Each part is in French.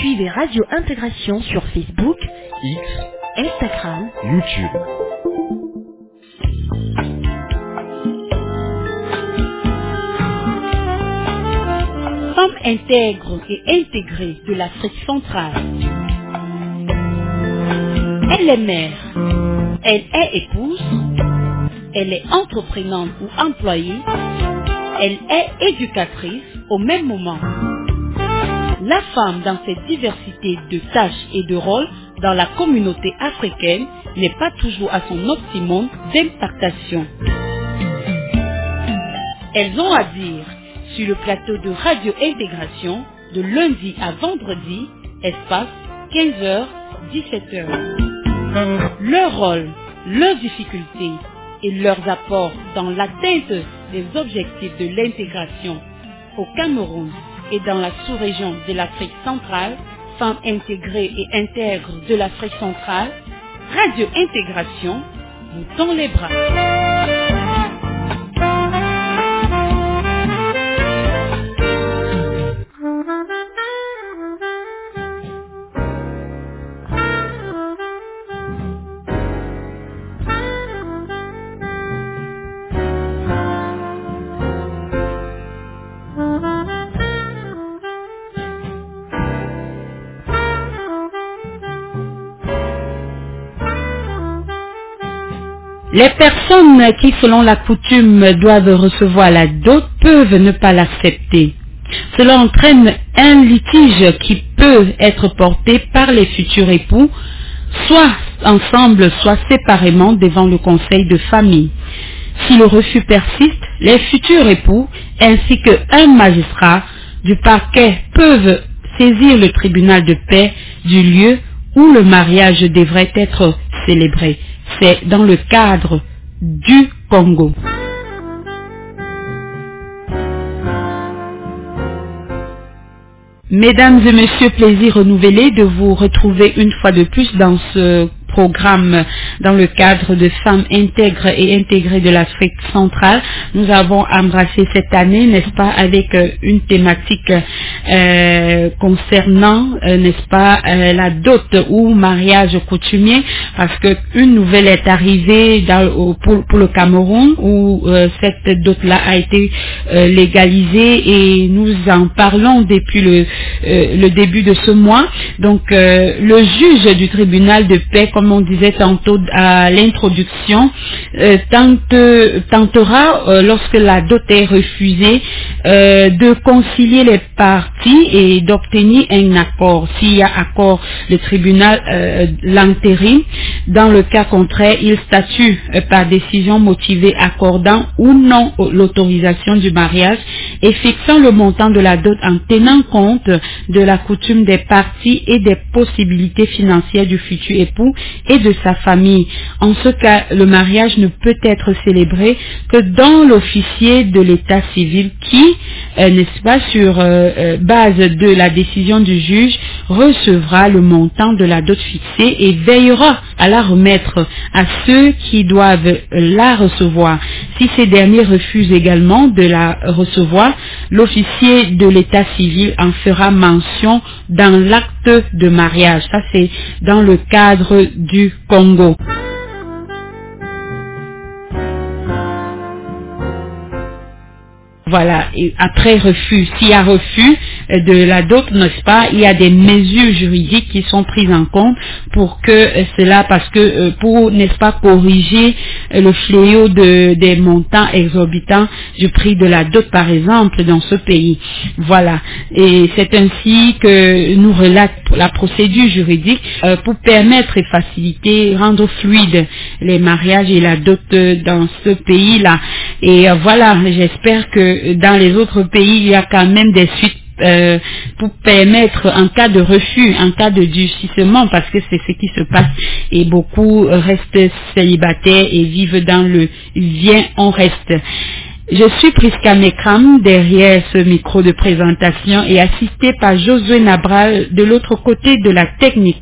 Suivez Radio Intégration sur Facebook, X, Instagram, YouTube. Femme intègre et intégrée de l'Afrique centrale. Elle est mère, elle est épouse, elle est entreprenante ou employée, elle est éducatrice au même moment. La femme dans cette diversité de tâches et de rôles dans la communauté africaine n'est pas toujours à son optimum d'impactation. Elles ont à dire sur le plateau de Radio Intégration de lundi à vendredi, espace 15h-17h. Leur rôle, leurs difficultés et leurs apports dans l'atteinte des objectifs de l'intégration au Cameroun et dans la sous-région de l'Afrique centrale, femmes intégrées et intègres de l'Afrique centrale, Radio Intégration vous tend les bras. Les personnes qui, selon la coutume, doivent recevoir la dot peuvent ne pas l'accepter. Cela entraîne un litige qui peut être porté par les futurs époux, soit ensemble, soit séparément devant le conseil de famille. Si le refus persiste, les futurs époux ainsi qu'un magistrat du parquet peuvent saisir le tribunal de paix du lieu où le mariage devrait être célébré. C'est dans le cadre du Congo. Mesdames et messieurs, plaisir renouvelé de vous retrouver une fois de plus dans ce programme dans le cadre de femmes intègres et intégrées de l'Afrique centrale. Nous avons embrassé cette année, n'est-ce pas, avec une thématique concernant, n'est-ce pas, la dot ou mariage coutumier, parce que une nouvelle est arrivée pour le Cameroun où cette dot-là a été légalisée et nous en parlons depuis le début de ce mois. Donc le juge du tribunal de paix, comme on disait tantôt à l'introduction, tentera, lorsque la dot est refusée, de concilier les parties et d'obtenir un accord. S'il y a accord, le tribunal l'entérine. Dans le cas contraire, il statue par décision motivée accordant ou non l'autorisation du mariage et fixant le montant de la dot en tenant compte de la coutume des parties et des possibilités financières du futur époux et de sa famille. En ce cas, le mariage ne peut être célébré que dans l'officier de l'état civil qui, n'est-ce pas, sur base de la décision du juge, recevra le montant de la dot fixée et veillera à la remettre à ceux qui doivent la recevoir. Si ces derniers refusent également de la recevoir, l'officier de l'état civil en fera mention dans l'acte de mariage. Ça, c'est dans le cadre du Congo. Voilà, et après refus, s'il y a refus de la dot, n'est-ce pas, il y a des mesures juridiques qui sont prises en compte pour que cela, parce que pour, n'est-ce pas, corriger le fléau des montants exorbitants du prix de la dot, par exemple, dans ce pays. Voilà, et c'est ainsi que nous relate la procédure juridique pour permettre et faciliter, rendre fluide les mariages et la dot dans ce pays-là. Et voilà, j'espère que dans les autres pays, il y a quand même des suites pour permettre en cas de refus, en cas de durcissement, parce que c'est ce qui se passe et beaucoup restent célibataires et vivent dans le viens on reste. Je suis Prisca Mekram derrière ce micro de présentation et assistée par Josué Nabral de l'autre côté de la technique.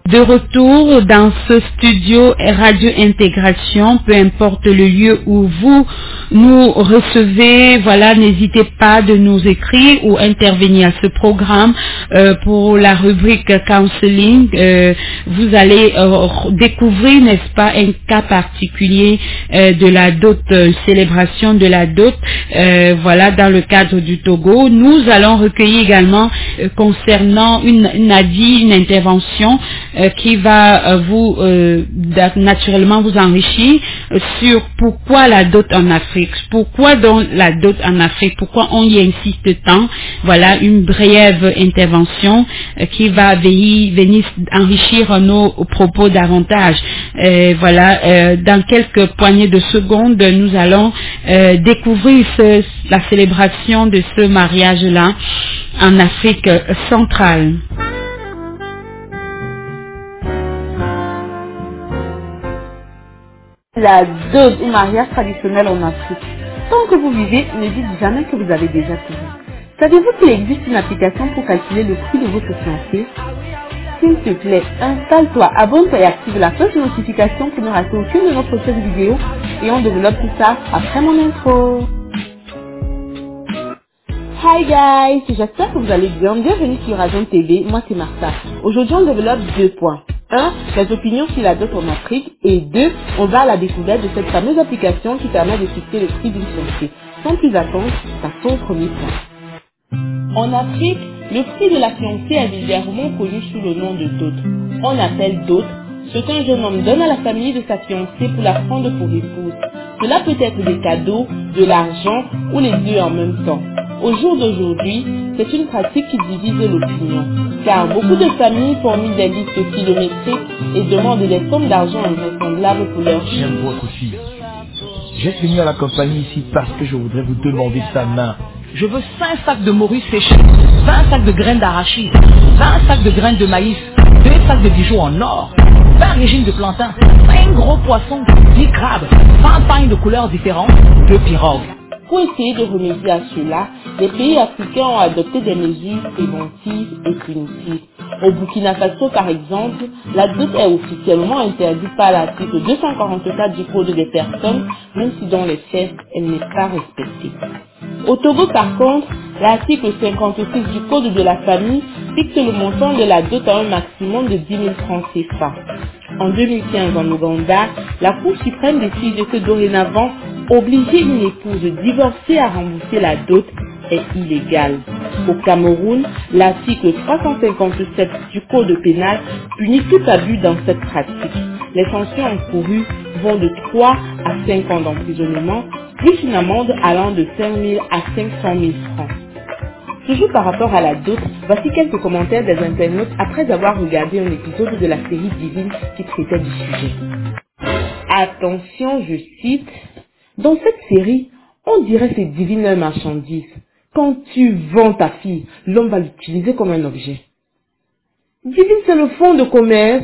De retour dans ce studio Radio Intégration, peu importe le lieu où vous nous recevez, voilà, n'hésitez pas de nous écrire ou intervenir à ce programme pour la rubrique counseling. Vous allez découvrir, n'est-ce pas, un cas particulier de la dot, célébration de la dot, voilà, dans le cadre du Togo. Nous allons recueillir également concernant une avis, une intervention qui va vous naturellement vous enrichir sur pourquoi la dot en Afrique, pourquoi donc la dot en Afrique, pourquoi on y insiste tant. Voilà une brève intervention qui va venir enrichir nos propos davantage. Voilà, dans quelques poignées de secondes, nous allons découvrir la célébration de ce mariage-là en Afrique centrale. La dot, un mariage traditionnel en Afrique. Tant que vous vivez, ne dites jamais que vous avez déjà tout vu. Savez-vous qu'il existe une application pour calculer le prix de votre fiancé? S'il te plaît, installe-toi, abonne-toi et active la cloche de notification pour ne rater aucune de nos prochaines vidéos et on développe tout ça après mon intro. Hi guys, j'espère que vous allez bien. Bienvenue sur Agent TV, moi c'est Martha. Aujourd'hui on développe 2 points. 1. Les opinions sur la dot en Afrique. Et 2. On va à la découverte de cette fameuse application qui permet de fixer le prix d'une fiancée. Sans plus attendre, passons au premier point. En Afrique, le prix de la fiancée est vulgairement connu sous le nom de dot. On appelle dot ce qu'un jeune homme donne à la famille de sa fiancée pour la prendre pour épouse. Cela peut être des cadeaux, de l'argent ou les deux en même temps. Au jour d'aujourd'hui, c'est une pratique qui divise l'opinion, car beaucoup de familles formulent des listes kilométriques et demandent des sommes d'argent invraisemblables pour leurs filles. J'aime votre fille. J'ai tenu à la compagnie ici parce que je voudrais vous demander sa main. Je veux 5 sacs de morue séchée, 20 sacs de graines d'arachide, 20 sacs de graines de maïs, 2 sacs de bijoux en or, 20 régimes de plantain, 5 gros poissons, 10 crabes, 20 pagnes de couleurs différentes, 2 pirogues. Pour essayer de remédier à cela, les pays africains ont adopté des mesures préventives et punitives. Au Burkina Faso, par exemple, la dot est officiellement interdite par l'article 244 du Code des personnes, même si dans les faits, elle n'est pas respectée. Au Togo, par contre, l'article 56 du Code de la famille fixe le montant de la dot à un maximum de 10 000 francs CFA. En 2015, en Ouganda, la Cour suprême décide que dorénavant, obliger une épouse divorcée à rembourser la dot est illégal. Au Cameroun, l'article 357 du Code pénal punit tout abus dans cette pratique. Les sanctions encourues vont de 3 à 5 ans d'emprisonnement, plus une amende allant de 5 000 à 500 000 francs. Toujours par rapport à la dot, voici quelques commentaires des internautes après avoir regardé un épisode de la série Divine qui traitait du sujet. Attention, je cite, « Dans cette série, on dirait c'est divine leur marchandise. Quand tu vends ta fille, l'homme va l'utiliser comme un objet. Divine, c'est le fonds de commerce.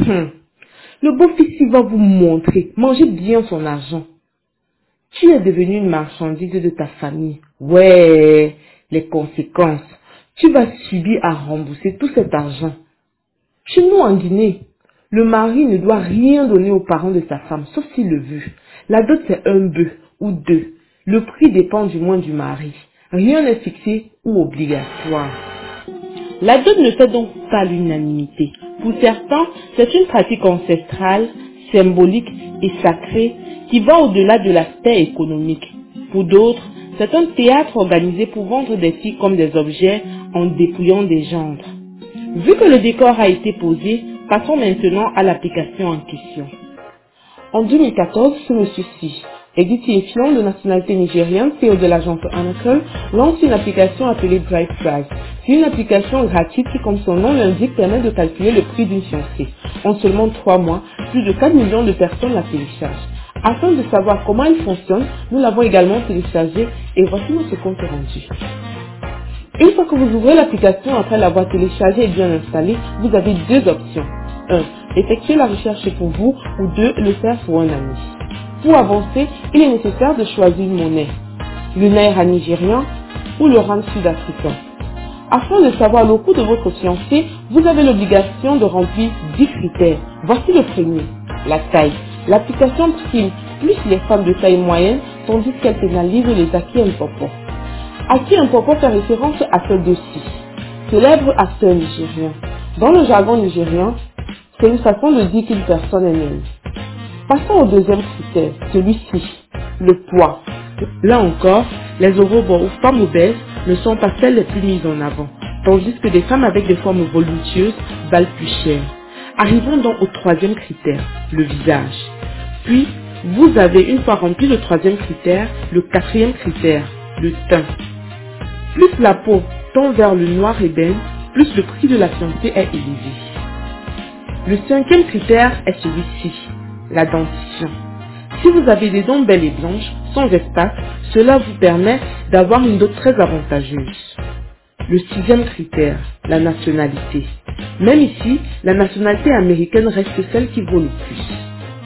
Le beau-fils, il va vous montrer. Mangez bien son argent. Tu es devenu une marchandise de ta famille. Ouais, les conséquences. Tu vas subir à rembourser tout cet argent. Chez nous en Guinée, le mari ne doit rien donner aux parents de sa femme, sauf s'il le veut. La dot, c'est un bœuf ou 2. Le prix dépend du moins du mari. Rien n'est fixé ou obligatoire. La dot ne fait donc pas l'unanimité. Pour certains, c'est une pratique ancestrale, symbolique et sacrée qui va au-delà de l'aspect économique. Pour d'autres, c'est un théâtre organisé pour vendre des filles comme des objets en dépouillant des gendres. Vu que le décor a été posé, passons maintenant à l'application en question. En 2014, ce monsieur-ci, édifiant de nationalité nigérienne, CEO de l'agence Anacle, lance une application appelée Bright Price. C'est une application gratuite qui, comme son nom l'indique, permet de calculer le prix d'une fiancée. En seulement 3 mois, plus de 4 millions de personnes la téléchargent. Afin de savoir comment elle fonctionne, nous l'avons également téléchargée et voici notre compte rendu. Une fois que vous ouvrez l'application après l'avoir téléchargée et bien installée, vous avez 2 options. 1. Effectuer la recherche pour vous ou 2. Le faire pour un ami. Pour avancer, il est nécessaire de choisir une monnaie, le naira nigérien ou le rand sud-africain. Afin de savoir le coût de votre fiancé, vous avez l'obligation de remplir 10 critères. Voici le premier, la taille. L'application prime plus les femmes de taille moyenne, tandis qu'elle pénalise les acquis Mpopo. Acquis Mpopo fait référence à celle de 6, célèbre acteur nigérien. Dans le jargon nigérien, c'est une façon de dire qu'une personne est mienne. Passons au deuxième critère, celui-ci, le poids. Là encore, les orobos ou femmes obèses ne sont pas celles les plus mises en avant, tandis que des femmes avec des formes voluptueuses valent plus cher. Arrivons donc au troisième critère, le visage. Puis, vous avez une fois rempli le troisième critère, le quatrième critère, le teint. Plus la peau tend vers le noir ébène, plus le prix de la fiancée est élevé. Le cinquième critère est celui-ci, la dentition. Si vous avez des dents belles et blanches, sans espace, cela vous permet d'avoir une dot très avantageuse. Le sixième critère, la nationalité. Même ici, la nationalité américaine reste celle qui vaut le plus.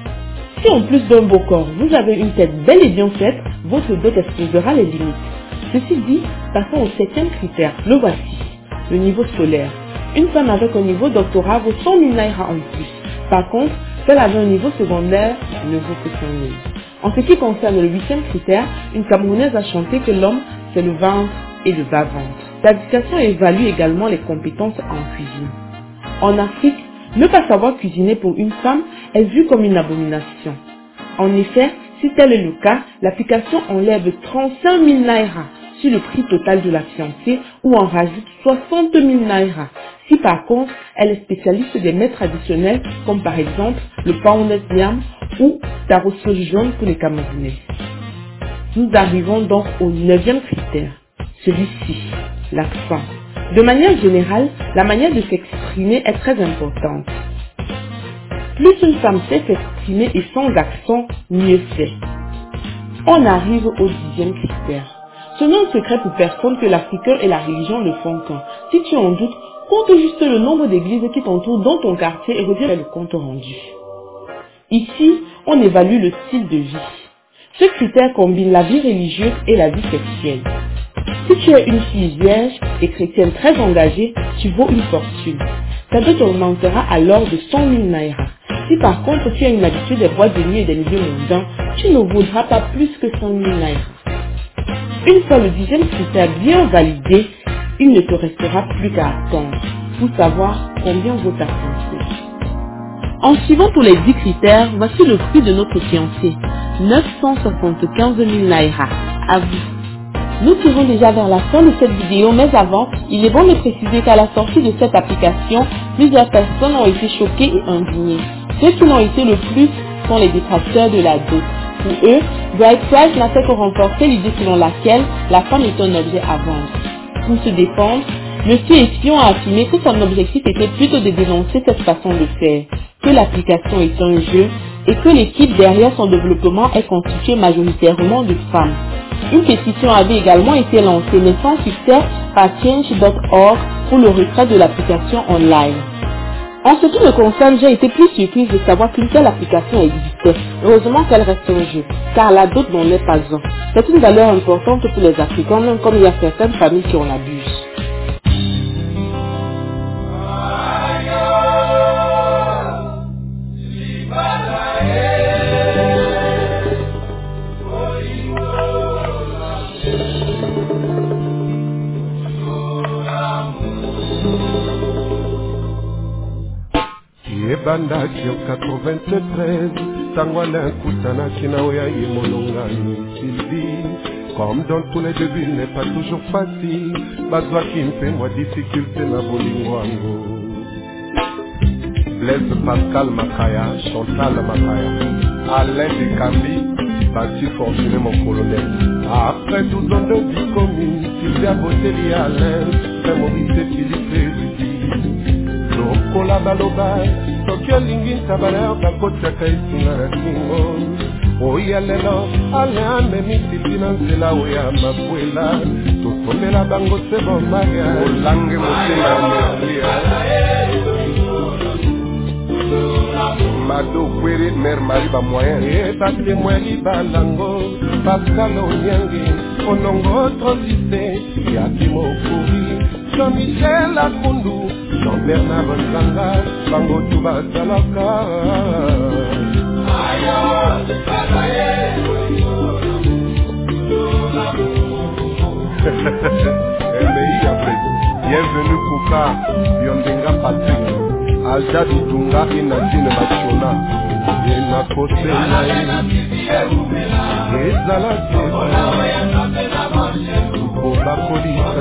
Si en plus d'un beau corps, vous avez une tête belle et bien faite, votre dot exposera les limites. Ceci dit, passons au septième critère, le voici, le niveau scolaire. Une femme avec un niveau doctorat vaut 100 000 naira en plus. Par contre, celle avec un niveau secondaire ne vaut que 100 000. En ce qui concerne le huitième critère, une Camerounaise a chanté que l'homme, c'est le ventre et le bas-ventre. L'application évalue également les compétences en cuisine. En Afrique, ne pas savoir cuisiner pour une femme est vu comme une abomination. En effet, si tel est le cas, l'application enlève 35 000 naira sur le prix total de la fiancée ou en rajoute 60 000 naira. Si par contre, elle est spécialiste des mets traditionnels comme par exemple le pounded yam ou tarosso jaune pour les Camerounais. Nous arrivons donc au neuvième critère, celui-ci, l'accent. De manière générale, la manière de s'exprimer est très importante. Plus une femme sait s'exprimer et sans accent, mieux c'est. On arrive au dixième critère. Ce n'est un secret pour personne que l'Africain et la religion ne font qu'un. Si tu en doutes, compte juste le nombre d'églises qui t'entourent dans ton quartier et reviens le compte rendu. Ici, on évalue le style de vie. Ce critère combine la vie religieuse et la vie sexuelle. Si tu es une fille vierge et chrétienne très engagée, tu vaux une fortune. Ta dot augmentera alors de 100 000 naira. Si par contre tu as une habitude des boîtes de nuit et des milieux mondains, tu ne vaudras pas plus que 100 000 naira. Une fois le dixième critère bien validé, il ne te restera plus qu'à attendre pour savoir combien vaut ta fiancée. En suivant tous les 10 critères, voici le prix de notre fiancée, 975 000 naira. À vous. Nous tirons déjà vers la fin de cette vidéo, mais avant, il est bon de préciser qu'à la sortie de cette application, plusieurs personnes ont été choquées et indignées. Ceux qui l'ont été le plus sont les détracteurs de la dot. Pour eux, Bright Price n'a fait que renforcer l'idée selon laquelle la femme est un objet à vendre. Pour se défendre, Monsieur Espion a affirmé que son objectif était plutôt de dénoncer cette façon de faire, que l'application est un jeu et que l'équipe derrière son développement est constituée majoritairement de femmes. Une pétition avait également été lancée, mais sans succès, par Change.org pour le retrait de l'application online. En ce qui me concerne, j'ai été plus surprise de savoir qu'une telle application existait. Heureusement qu'elle reste un jeu, car la dot n'en est pas un. C'est une valeur importante pour les Africains, même comme il y a certaines familles qui en abusent. Yebandaki en 93, Tangwana Kutanaki na Oya Yemolongani Sylvie. Comme dans tous les débuts, il n'est pas toujours facile. Bazwa qui me fait moi difficulté na bolingwango. Blaise Pascal Makaya, Chantal Makaya, Alain Descambi, Bati Fortuné mon colonel. Après 12 ans de vie commune, Sylvia Botelli Alain, Saint-Maurice et Philippe Rudy. Lokola baloba, Tokyo Lingin Tabaner, Bakota Kaisinga Kingo. Oya lelo, Alain Memi Sylvina Nzela Oya Mabuela. Tokondela bango sebo maga, Olange Motela Merlia. Mado Kwere Mer Mariba Moyen, Tate Mweli Balango, Pascal Onyangi, Onongo Transité, Yakimo Kouri, Jean-Michel Akundu, Jean-Bernard Zanga, Bango Tuba Salaka. Bienvenue Kouka, Yondenga Patrick, Alda Dunga Inazine Machona, Yena Kote Nae, Yezala Koba Kolisa,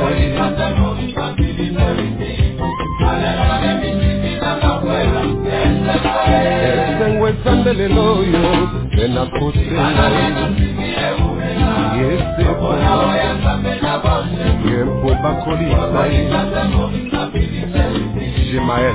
Esengwe Sandele Loyo, Yena Kote Nae, Yesepo, Yempo Bakolisa, Jemael.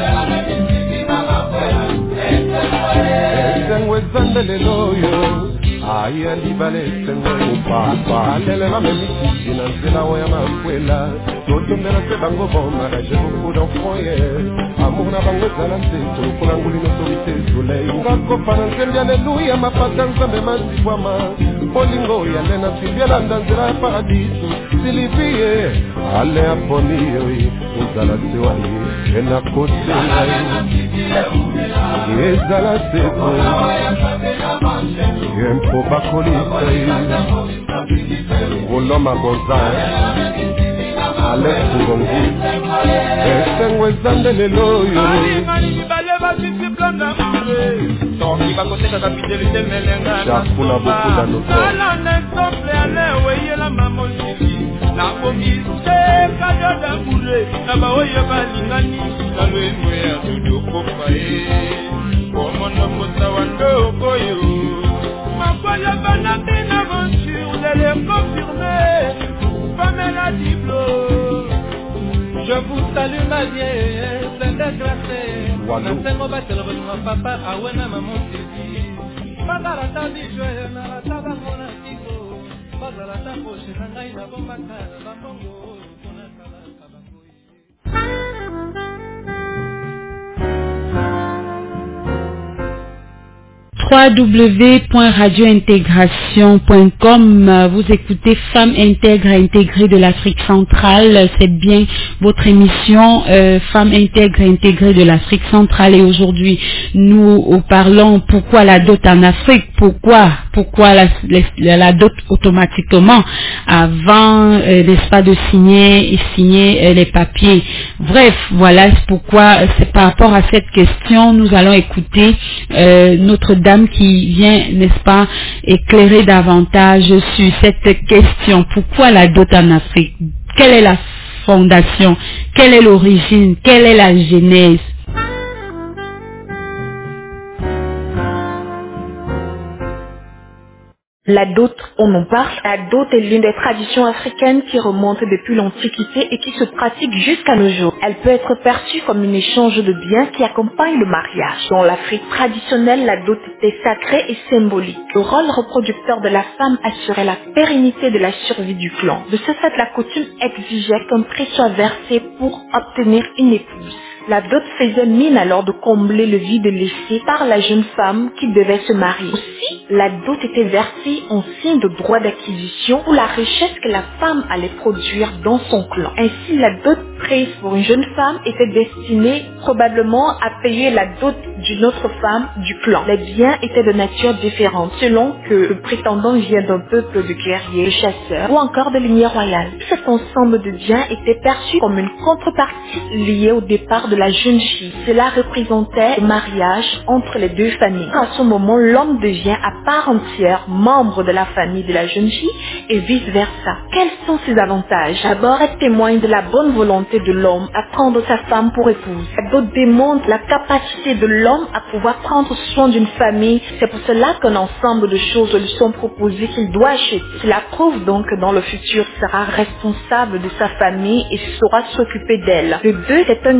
Esengwe Sandele Loyo, Aya Libale Esengwe Upapa, Alele Mame Miki, Nanzela Oya Makwela, Toto Mera Sebango Bona, j'ai beaucoup d'enfants hier. Amour na bango zalante, Tolokuna Nguli Notorite Soleil. Ngako Pananzeli, Alléluia, ma patanza me masiwama. Polingo ya lena Silvia Ndanzela Paradiso, Silivie, Ale Aponi, Uzala Sewaye, Ena Kote, Yezala Seko, Yempo Bakolisa, Voloma Gonzale, Alex Bungongu, Esengwe Zandele Loyo. Chafuna beaucoup d'anoto. Je vous salue ma vieille, pleine de grâce. Nasengo batelo bonuma papa awena maman tidi. Bazala tabi joye na taba mona tiko. Bazala tapo shinangai na bomba kana bambongo kuna kala kabangoi. www.radiointégration.com. Vous écoutez Femmes intègres intégrées de l'Afrique centrale. C'est bien votre émission Femmes intègres intégrées de l'Afrique centrale. Et aujourd'hui, nous parlons pourquoi la dot en Afrique, pourquoi la dot automatiquement avant n'est-ce pas de signer les papiers. Bref, voilà pourquoi c'est par rapport à cette question nous allons écouter notre dame qui vient, n'est-ce pas, éclairer davantage sur cette question. Pourquoi la dot en Afrique? Quelle est la fondation? Quelle est l'origine? Quelle est la genèse? La dot, on en parle. La dot est l'une des traditions africaines qui remonte depuis l'Antiquité et qui se pratique jusqu'à nos jours. Elle peut être perçue comme un échange de biens qui accompagne le mariage. Dans l'Afrique traditionnelle, la dot était sacrée et symbolique. Le rôle reproducteur de la femme assurait la pérennité de la survie du clan. De ce fait, la coutume exigeait qu'un prix soit versé pour obtenir une épouse. La dot faisait mine alors de combler le vide laissé par la jeune femme qui devait se marier. Aussi, la dot était versée en signe de droit d'acquisition pour la richesse que la femme allait produire dans son clan. Ainsi, la dot prise pour une jeune femme était destinée probablement à payer la dot d'une autre femme du clan. Les biens étaient de nature différente selon que le prétendant vient d'un peuple de guerriers, de chasseurs ou encore de lignée royale. Cet ensemble de biens était perçu comme une contrepartie liée au départ de la jeune fille. Cela représentait le mariage entre les deux familles. À ce moment, l'homme devient à part entière membre de la famille de la jeune fille et vice-versa. Quels sont ses avantages? D'abord, elle témoigne de la bonne volonté de l'homme à prendre sa femme pour épouse. La dot démontre la capacité de l'homme à pouvoir prendre soin d'une famille. C'est pour cela qu'un ensemble de choses lui sont proposées qu'il doit acheter. Cela prouve donc que dans le futur, il sera responsable de sa famille et saura s'occuper d'elle. Le 2, c'est un gage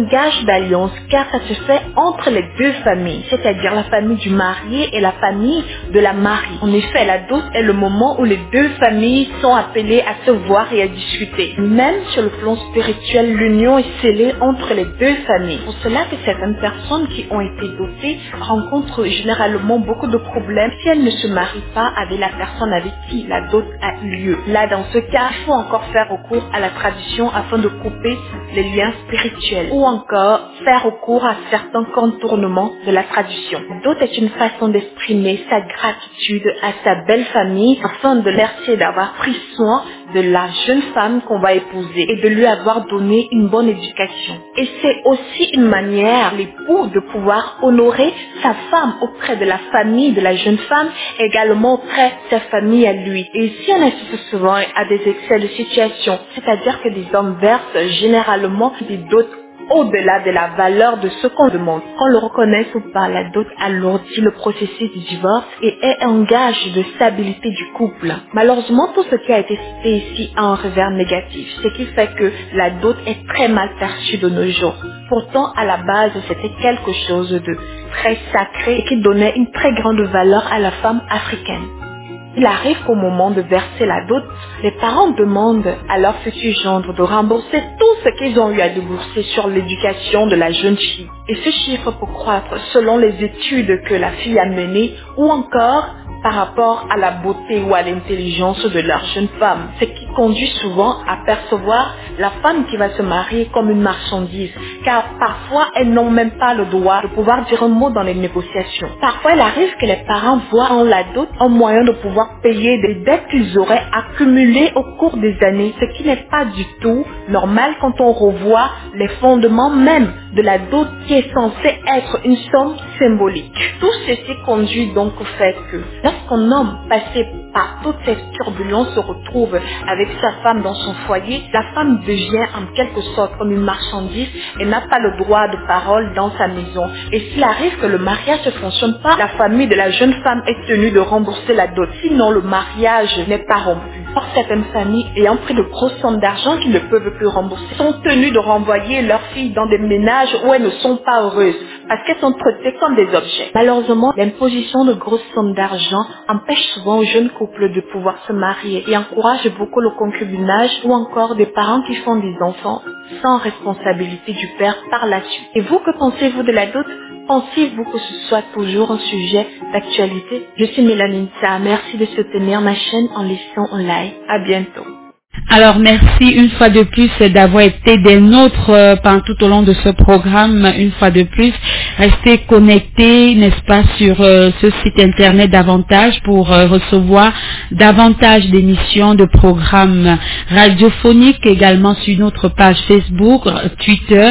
d'alliance car ça se fait entre les deux familles, c'est-à-dire la famille du marié et la famille de la mariée. En effet, la dot est le moment où les deux familles sont appelées à se voir et à discuter. Même sur le plan spirituel, l'union est scellée entre les deux familles. Pour cela que certaines personnes qui ont été dotées rencontrent généralement beaucoup de problèmes si elles ne se marient pas avec la personne avec qui la dot a eu lieu. Là, dans ce cas, il faut encore faire recours à la tradition afin de couper les liens spirituels ou encore faire recours à certains contournements de la tradition. La dot est une façon d'exprimer sa gratitude à sa belle famille afin de remercier d'avoir pris soin de la jeune femme qu'on va épouser et de lui avoir donné une bonne éducation. Et c'est aussi une manière, l'époux, de pouvoir honorer sa femme auprès de la famille de la jeune femme, également auprès de sa famille à lui. Et ici, on assiste souvent à des excès de situation, c'est-à-dire que des hommes versent généralement des dots au-delà de la valeur de ce qu'on demande. Qu'on le reconnaisse ou pas, la dot alourdit le processus du divorce et est un gage de stabilité du couple. Malheureusement, tout ce qui a été cité ici a un revers négatif, ce qui fait que la dot est très mal perçue de nos jours. Pourtant, à la base, c'était quelque chose de très sacré et qui donnait une très grande valeur à la femme africaine. Il arrive qu'au moment de verser la dot, les parents demandent à leur futur gendre de rembourser tout ce qu'ils ont eu à débourser sur l'éducation de la jeune fille. Et ce chiffre peut croître selon les études que la fille a menées ou encore par rapport à la beauté ou à l'intelligence de leur jeune femme, ce qui conduit souvent à percevoir la femme qui va se marier comme une marchandise, car parfois elles n'ont même pas le droit de pouvoir dire un mot dans les négociations. Parfois il arrive que les parents voient en la dot un moyen de pouvoir payer des dettes qu'ils auraient accumulées au cours des années, ce qui n'est pas du tout normal quand on revoit les fondements même de la dot qui est censée être une somme symbolique. Tout ceci conduit donc au fait que lorsqu'un homme passé par toutes ces turbulences se retrouve avec sa femme dans son foyer, la femme devient en quelque sorte comme une marchandise et n'a pas le droit de parole dans sa maison. Et s'il arrive que le mariage ne fonctionne pas, la famille de la jeune femme est tenue de rembourser la dot, sinon le mariage n'est pas rompu. Or, certaines familles ayant pris de grosses sommes d'argent qu'ils ne peuvent plus rembourser sont tenues de renvoyer leurs filles dans des ménages où elles ne sont pas heureuses parce qu'elles sont traitées comme des objets. Malheureusement, l'imposition de grosses sommes d'argent empêche souvent aux jeunes couples de pouvoir se marier et encourage beaucoup le concubinage ou encore des parents qui font des enfants sans responsabilité du père par la suite. Et vous, que pensez-vous de la dot? Pensez-vous que ce soit toujours un sujet d'actualité? Je suis Mélanie Nissa. Merci de soutenir ma chaîne en laissant un like. À bientôt. Alors merci une fois de plus d'avoir été des nôtres pendant tout au long de ce programme. Une fois de plus, restez connectés, n'est-ce pas, sur ce site internet davantage pour recevoir davantage d'émissions, de programmes radiophoniques, également sur notre page Facebook, Twitter,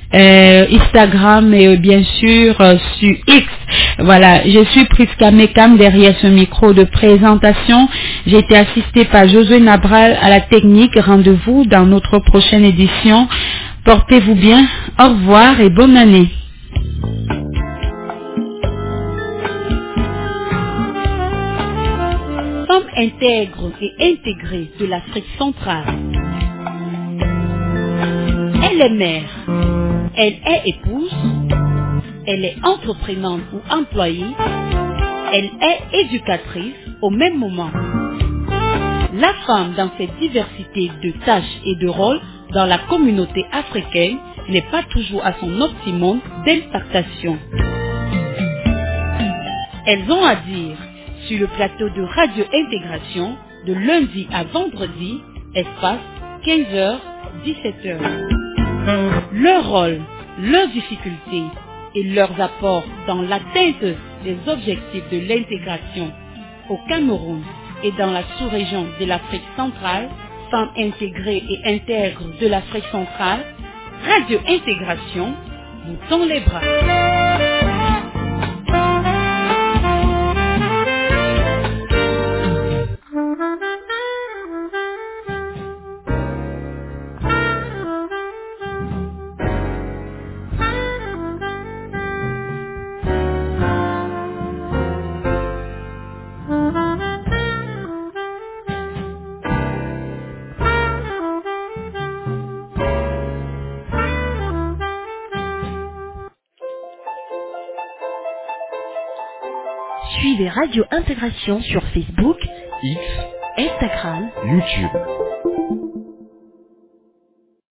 Instagram et bien sûr sur X. Voilà, je suis Priska Mekam derrière ce micro de présentation. J'ai été assistée par Josué Nabral à la technique. Rendez-vous dans notre prochaine édition. Portez-vous bien. Au revoir et bonne année. Femme intègre et intégrée de l'Afrique centrale. Elle est mère. Elle est épouse. Elle est entreprenante ou employée. Elle est éducatrice au même moment. La femme, dans cette diversité de tâches et de rôles dans la communauté africaine, n'est pas toujours à son optimum d'impactation. Elles ont à dire sur le plateau de Radio Intégration de lundi à vendredi, espace 15h, 17h. Leur rôle, leurs difficultés et leurs apports dans l'atteinte des objectifs de l'intégration au Cameroun et dans la sous-région de l'Afrique centrale, femmes intégrées et intègres de l'Afrique centrale, Radio Intégration vous tend les bras. Suivez Radio Intégration sur Facebook, X, Instagram, YouTube.